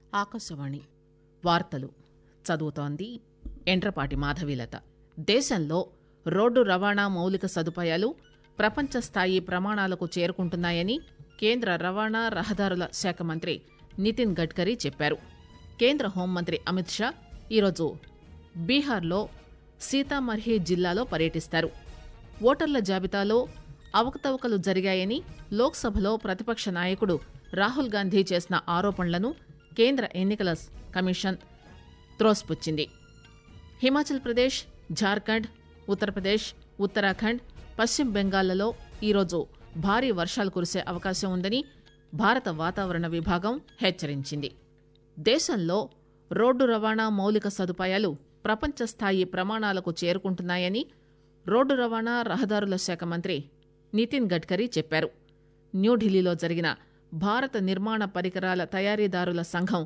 ఆకాశవాణి వార్తలు చదువుతోంది ఎండ్రపాటి మాధవీలత. దేశంలో రోడ్డు రవాణా మౌలిక సదుపాయాలు ప్రపంచ స్థాయి ప్రమాణాలకు చేరుకుంటున్నాయని కేంద్ర రవాణా రహదారుల శాఖ మంత్రి నితిన్ గడ్కరీ చెప్పారు. కేంద్ర హోంమంత్రి అమిత్ షా ఈరోజు బీహార్లో సీతామర్హి జిల్లాలో పర్యటిస్తారు. ఓటర్ల జాబితాలో అవకతవకలు జరిగాయని లోక్సభలో ప్రతిపక్ష నాయకుడు రాహుల్ గాంధీ చేసిన ఆరోపణలను కేంద్ర ఎన్నికల కమిషన్ త్రోసిపుచ్చింది. హిమాచల్ ప్రదేశ్, ఝార్ఖండ్, ఉత్తరప్రదేశ్, ఉత్తరాఖండ్, పశ్చిమ బెంగాల్లో ఈరోజు భారీ వర్షాలు కురిసే అవకాశం ఉందని భారత వాతావరణ విభాగం హెచ్చరించింది. దేశంలో రోడ్డు రవాణా మౌలిక సదుపాయాలు ప్రపంచ స్థాయి ప్రమాణాలకు చేరుకుంటున్నాయని రోడ్డు రవాణా రహదారుల శాఖ మంత్రి నితిన్ గడ్కరీ చెప్పారు. న్యూఢిల్లీలో జరిగిన భారత నిర్మాణ పరికరాల తయారీదారుల సంఘం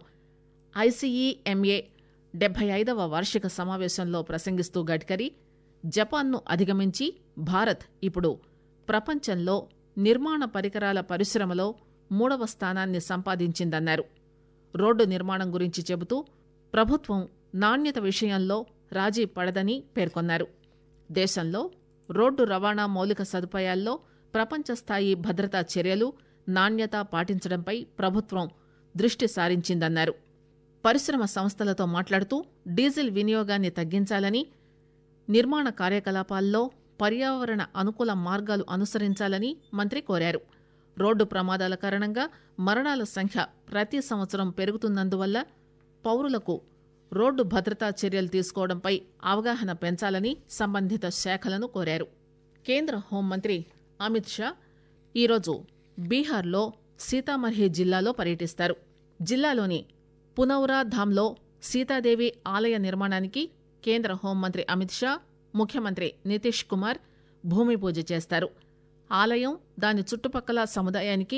ఐసీఈఎంఏ 75వ వార్షిక సమావేశంలో ప్రసంగిస్తూ గడ్కరీ జపాన్ను అధిగమించి భారత్ ఇప్పుడు ప్రపంచంలో నిర్మాణ పరికరాల పరిశ్రమలో 3వ స్థానాన్ని సంపాదించిందన్నారు. రోడ్డు నిర్మాణం గురించి చెబుతూ ప్రభుత్వం నాణ్యత విషయంలో రాజీ పడదని పేర్కొన్నారు. దేశంలో రోడ్డు రవాణా మౌలిక సదుపాయాల్లో ప్రపంచ స్థాయి భద్రతా చర్యలు, నాణ్యత పాటించడంపై ప్రభుత్వం దృష్టి సారించిందన్నారు. పరిశ్రమ సంస్థలతో మాట్లాడుతూ డీజిల్ వినియోగాన్ని తగ్గించాలని, నిర్మాణ కార్యకలాపాల్లో పర్యావరణ అనుకూల మార్గాలు అనుసరించాలని మంత్రి కోరారు. రోడ్డు ప్రమాదాల కారణంగా మరణాల సంఖ్య ప్రతి సంవత్సరం పెరుగుతున్నందువల్ల పౌరులకు రోడ్డు భద్రతా చర్యలు తీసుకోవడంపై అవగాహన పెంచాలని సంబంధిత శాఖలను కోరారు. కేంద్ర హోంమంత్రి అమిత్ షా ఈరోజు బీహార్లో సీతామర్హి జిల్లాలో పర్యటిస్తారు. జిల్లాలోని పునౌరా ధామ్లో సీతాదేవి ఆలయ నిర్మాణానికి కేంద్ర హోంమంత్రి అమిత్ షా, ముఖ్యమంత్రి నితీష్ కుమార్ భూమి పూజ చేస్తారు. ఆలయం, దాని చుట్టుపక్కల సముదాయానికి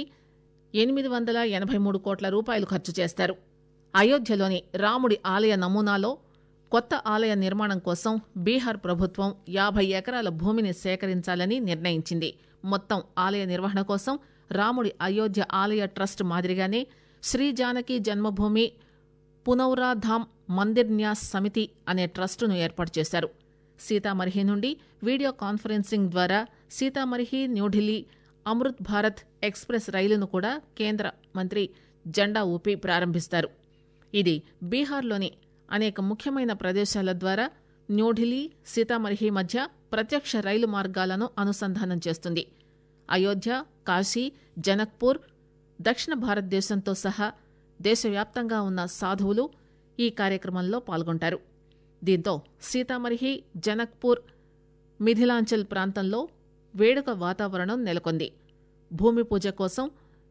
883 కోట్ల రూపాయలు ఖర్చు చేస్తారు. అయోధ్యలోని రాముడి ఆలయ నమూనాలో కొత్త ఆలయ నిర్మాణం కోసం బీహార్ ప్రభుత్వం 50 ఎకరాల భూమిని సేకరించాలని నిర్ణయించింది. మొత్తం ఆలయ నిర్వహణ కోసం రాముడి అయోధ్య ఆలయ ట్రస్ట్ మాదిరిగానే శ్రీ జానకి జన్మభూమి పునౌరాధామ్ మందిర్ న్యాస్ సమితి అనే ట్రస్టును ఏర్పాటు చేశారు. సీతామర్హి నుండి వీడియో కాన్ఫరెన్సింగ్ ద్వారా సీతామర్హి న్యూఢిల్లీ అమృత్ భారత్ ఎక్స్ప్రెస్ రైలును కూడా కేంద్ర మంత్రి జెండా ఊపి ప్రారంభిస్తారు. ఇది బీహార్లోని అనేక ముఖ్యమైన ప్రదేశాల ద్వారా న్యూఢిల్లీ, సీతామర్హి మధ్య ప్రత్యక్ష రైలు మార్గాలను అనుసంధానం చేస్తుంది. అయోధ్య, కాశీ, జనక్పూర్, దక్షిణ భారతదేశంతో సహా దేశవ్యాప్తంగా ఉన్న సాధువులు ఈ కార్యక్రమంలో పాల్గొంటారు. దీంతో సీతామర్హి, జనక్పూర్, మిథిలాంచల్ ప్రాంతంలో వేడుక వాతావరణం నెలకొంది. భూమి పూజ కోసం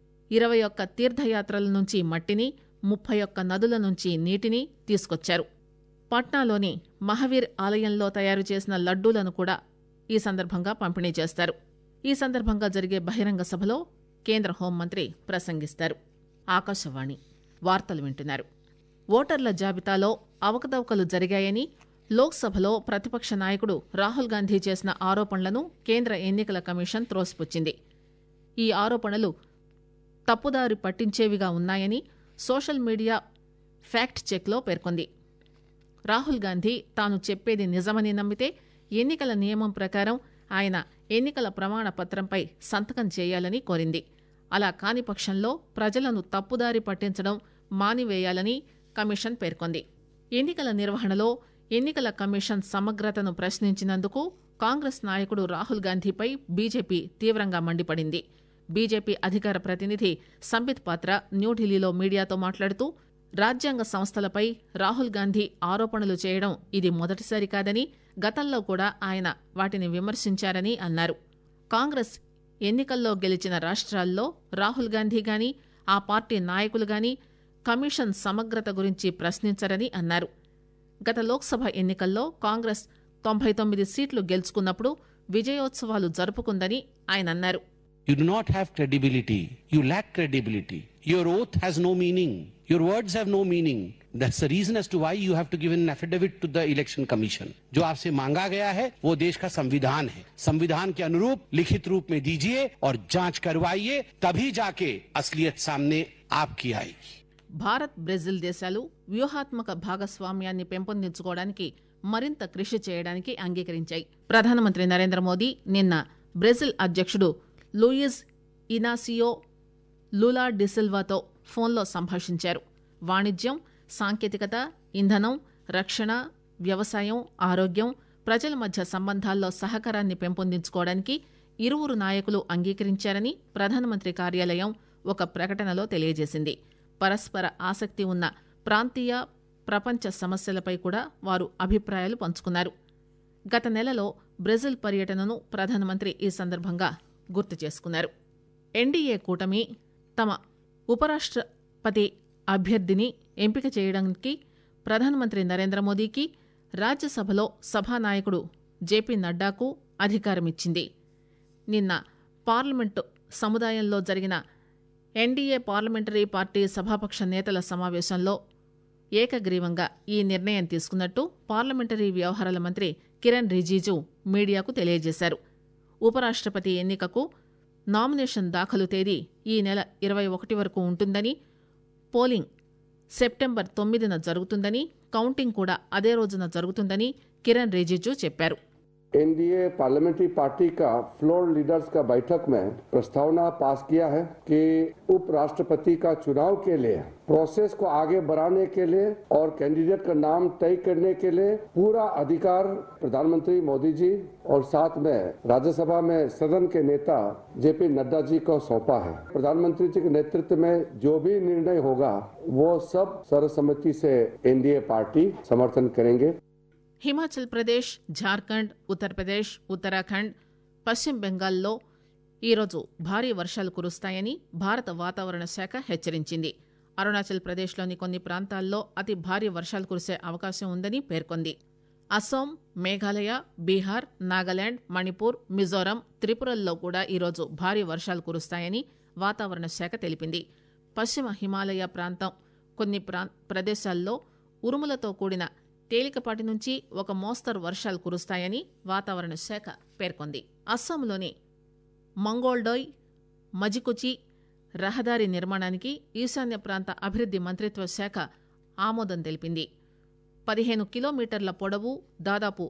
21 తీర్థయాత్రల నుంచి మట్టిని, 31 నదుల నుంచి నీటిని తీసుకొచ్చారు. పాట్నాలోని మహావీర్ ఆలయంలో తయారు చేసిన లడ్డూలను కూడా ఈ సందర్భంగా పంపిణీ చేస్తారు. ఈ సందర్భంగా జరిగే బహిరంగ సభలో కేంద్ర హోంమంత్రి ప్రసంగిస్తారు. ఆకాశవాణి వార్తలు వింటున్నారు. ఓటర్ల జాబితాలో అవకతవకలు జరిగాయని లోక్సభలో ప్రతిపక్ష నాయకుడు రాహుల్ గాంధీ చేసిన ఆరోపణలను కేంద్ర ఎన్నికల కమిషన్ త్రోసిపుచ్చింది. ఈ ఆరోపణలు తప్పుదారి పట్టించేవిగా ఉన్నాయని సోషల్ మీడియా ఫ్యాక్ట్ చెక్లో పేర్కొంది. రాహుల్ గాంధీ తాను చెప్పేది నిజమని నమ్మితే ఎన్నికల నియమం ప్రకారం ఆయన ఎన్నికల ప్రమాణ పత్రంపై సంతకం చేయాలని కోరింది. అలా కాని పక్షంలో ప్రజలను తప్పుదారి పట్టించడం మానివేయాలని కమిషన్ పేర్కొంది. ఎన్నికల నిర్వహణలో ఎన్నికల కమిషన్ సమగ్రతను ప్రశ్నించినందుకు కాంగ్రెస్ నాయకుడు రాహుల్ గాంధీపై బీజేపీ తీవ్రంగా మండిపడింది. బీజేపీ అధికార ప్రతినిధి సంబిత్ పాత్ర న్యూఢిల్లీలో మీడియాతో మాట్లాడుతూ రాజ్యాంగ సంస్థలపై రాహుల్ గాంధీ ఆరోపణలు చేయడం ఇది మొదటిసారి కాదని, గతంలో కూడా ఆయన వాటిని విమర్శించారని అన్నారు. కాంగ్రెస్ ఎన్నికల్లో గెలిచిన రాష్ట్రాల్లో రాహుల్ గాంధీ గాని, ఆ పార్టీ నాయకులు గాని కమిషన్ సమగ్రత గురించి ప్రశ్నించరని అన్నారు. గత లోక్సభ ఎన్నికల్లో కాంగ్రెస్ 99 సీట్లు గెలుచుకున్నప్పుడు విజయోత్సవాలు జరుపుకుందని ఆయన అన్నారు. You do not have credibility. You lack credibility. Your oath has no meaning. Your words have no meaning. That's the reason as to why you have to give an affidavit to the election commission. जो आपसे मांगा गया है वो देश का संविधान है. संविधान के अनुरूप लिखित रूप में दीजिए और जांच करवाइए, तभी जाके असलियत सामने आपकी आएगी. భారత్ బ్రెజిల్ దేశాలు వ్యూహాత్మక భాగస్వామ్యాన్ని పెంపొందించుకోవడానికి మరింత కృషి చేయడానికి అంగీకరించాయి. ప్రధానమంత్రి నరేంద్ర మోదీ నిన్న బ్రెజిల్ అధ్యక్షుడు లూయిజ్ ఇనాసియో లూలా డిసిల్వాతో ఫోన్లో సంభాషించారు. వాణిజ్యం, సాంకేతికత, ఇంధనం, రక్షణ, వ్యవసాయం, ఆరోగ్యం, ప్రజల మధ్య సంబంధాల్లో సహకారాన్ని పెంపొందించుకోవడానికి ఇరువురు నాయకులు అంగీకరించారని ప్రధానమంత్రి కార్యాలయం ఒక ప్రకటనలో తెలియజేసింది. పరస్పర ఆసక్తి ఉన్న ప్రాంతీయ, ప్రపంచ సమస్యలపై కూడా వారు అభిప్రాయాలు పంచుకున్నారు. గత నెలలో బ్రెజిల్ పర్యటనను ప్రధానమంత్రి ఈ సందర్భంగా గుర్తు చేసుకున్నారు. ఎన్డీఏ కూటమి తమ ఉపరాష్ట్రపతి అభ్యర్థిని ఎంపిక చేయడానికి ప్రధానమంత్రి నరేంద్ర మోదీకి, రాజ్యసభలో సభానాయకుడు జేపీ నడ్డాకు అధికారమిచ్చింది. నిన్న పార్లమెంటు సముదాయంలో జరిగిన ఎన్డీఏ పార్లమెంటరీ పార్టీ సభాపక్ష నేతల సమావేశంలో ఏకగ్రీవంగా ఈ నిర్ణయం తీసుకున్నట్టు పార్లమెంటరీ వ్యవహారాల మంత్రి కిరణ్ రిజిజు మీడియాకు తెలియజేశారు. ఉపరాష్ట్రపతి ఎన్నికకు నామినేషన్ దాఖలు తేదీ ఈ నెల 21 వరకు ఉంటుందని, పోలింగ్ సెప్టెంబర్ 9న జరుగుతుందని, కౌంటింగ్ కూడా అదే రోజున జరుగుతుందని కిరణ్ రిజిజు చెప్పారు. एनडीए पार्लियामेंट्री पार्टी का फ्लोर लीडर्स का बैठक में प्रस्तावना पास किया है कि उपराष्ट्रपति का चुनाव के लिए प्रोसेस को आगे बढ़ाने के लिए और कैंडिडेट का नाम तय करने के लिए पूरा अधिकार प्रधानमंत्री मोदी जी और साथ में राज्यसभा में सदन के नेता जेपी नड्डा जी को सौंपा है. प्रधानमंत्री जी के नेतृत्व में जो भी निर्णय होगा वो सब सर्वसम्मति से एनडीए पार्टी समर्थन करेंगे. హిమాచల్ ప్రదేశ్, ఝార్ఖండ్, ఉత్తరప్రదేశ్, ఉత్తరాఖండ్, పశ్చిమ బెంగాల్లో ఈరోజు భారీ వర్షాలు కురుస్తాయని భారత వాతావరణ శాఖ హెచ్చరించింది. అరుణాచల్ ప్రదేశ్లోని కొన్ని ప్రాంతాల్లో అతి భారీ వర్షాలు కురిసే అవకాశం ఉందని పేర్కొంది. అస్సాం, మేఘాలయ, బీహార్, నాగాలాండ్, మణిపూర్, మిజోరాం, త్రిపురల్లో కూడా ఈరోజు భారీ వర్షాలు కురుస్తాయని వాతావరణ శాఖ తెలిపింది. పశ్చిమ హిమాలయ ప్రాంతం కొన్ని ప్రదేశాల్లో ఉరుములతో కూడిన తేలికపాటి నుంచి ఒక మోస్తరు వర్షాలు కురుస్తాయని వాతావరణ శాఖ పేర్కొంది. అస్సాంలోని మంగోల్డోయ్, మజికుచి రహదారి నిర్మాణానికి ఈశాన్య ప్రాంత అభివృద్ది మంత్రిత్వ శాఖ ఆమోదం తెలిపింది. 15 కిలోమీటర్ల పొడవు, దాదాపు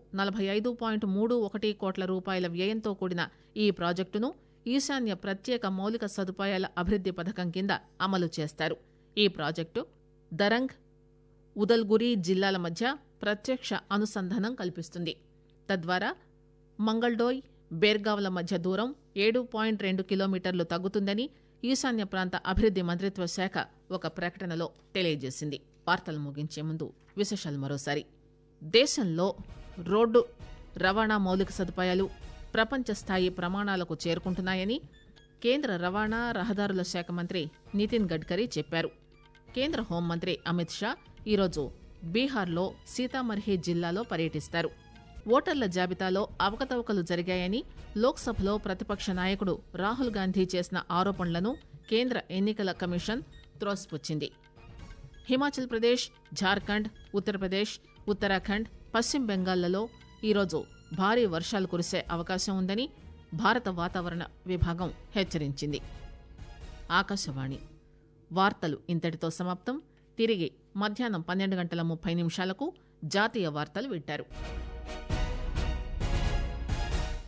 45.31 కోట్ల రూపాయల వ్యయంతో కూడిన ఈ ప్రాజెక్టును ఈశాన్య ప్రత్యేక మౌలిక సదుపాయాల అభివృద్ది పథకం కింద అమలు చేస్తారు. ఈ ప్రాజెక్టు దరంగ్, ఉదల్గురి జిల్లాల మధ్య ప్రత్యక్ష అనుసంధానం కల్పిస్తుంది. తద్వారా మంగల్డోయ్, బేర్గావ్ల మధ్య దూరం 7.2 కిలోమీటర్లు తగ్గుతుందని ఈశాన్య ప్రాంత అభివృద్ది మంత్రిత్వ శాఖ ఒక ప్రకటనలో తెలియజేసింది. వార్తలు ముగించే ముందు విశేషాలు మరోసారి. దేశంలో రోడ్డు రవాణా మౌలిక సదుపాయాలు ప్రపంచ స్థాయి ప్రమాణాలకు చేరుకుంటున్నాయని కేంద్ర రవాణా, రహదారుల శాఖ మంత్రి నితిన్ గడ్కరీ చెప్పారు. కేంద్ర హోంమంత్రి అమిత్ షా ఈరోజు బీహార్లో సీతామర్హి జిల్లాలో పర్యటిస్తారు. ఓటర్ల జాబితాలో అవకతవకలు జరిగాయని లోక్సభలో ప్రతిపక్ష నాయకుడు రాహుల్ గాంధీ చేసిన ఆరోపణలను కేంద్ర ఎన్నికల కమిషన్ త్రోసిపుచ్చింది. హిమాచల్ ప్రదేశ్, ఝార్ఖండ్, ఉత్తరప్రదేశ్, ఉత్తరాఖండ్, పశ్చిమ బెంగాల్లో ఈరోజు భారీ వర్షాలు కురిసే అవకాశం ఉందని భారత వాతావరణ విభాగం హెచ్చరించింది. ఆకాశవాణి వార్తలు ఇంతటితో సమాప్తం. తిరిగి మధ్యాహ్నం 12:30 జాతీయ వార్తలు వింటారు.